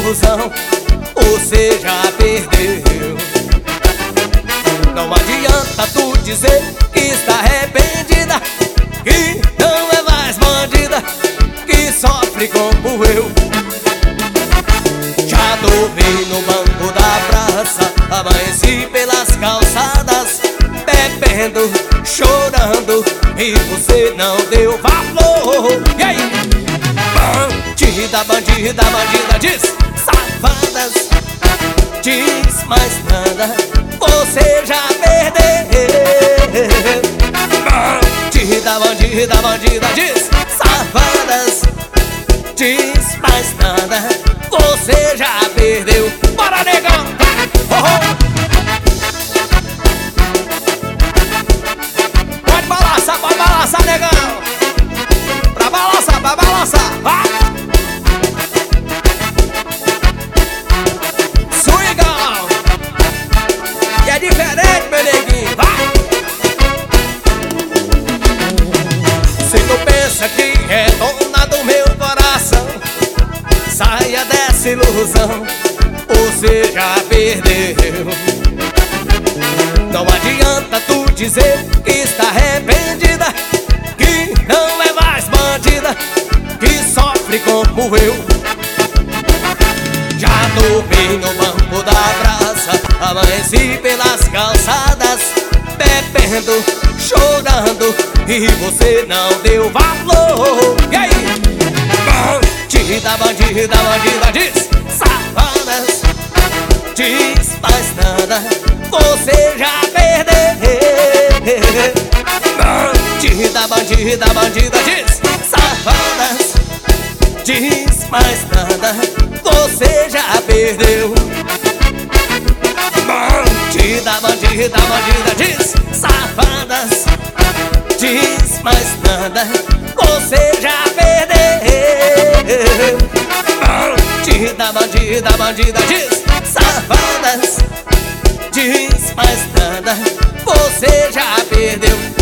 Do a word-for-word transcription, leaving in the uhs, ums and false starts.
ilusão, você já perdeu. Não adianta tu dizer que está arrependida, que não é mais bandida, que sofre como eu. Já dormi no banco da praça, amanheci pelas calçadas, bebendo, chorando, e você não deu valor. E aí? Bandida, bandida, bandida, diz safadas, diz mais nada, você já perdeu. Bandida, bandida, bandida, diz safadas, diz mais nada, você já perdeu. Bora, negão! Oh, oh. Pode balançar, pode balançar, negão! Pra balançar, pra balançar, vai! Swingão! Que é diferente, meu neguinho, vai! Se tu pensa que é dona do meu coração, saia dessa ilusão, você já perdeu. Não adianta tu dizer que está arrependida, que não é mais bandida, que sofre como eu. Já dormi no banco da praça, amanheci pelas calçadas, bebendo, chorando, e você não deu valor. E aí? Bandida, bandida, bandida, diz safadas, diz mais nada, você já perdeu. Bandida, bandida, bandida, diz safadas, diz mais nada, você já perdeu. Bandida, bandida, bandida, diz safadas, diz mais nada, você já perdeu. Bandida, bandida, bandida, diz safadas, diz mais nada, você já perdeu.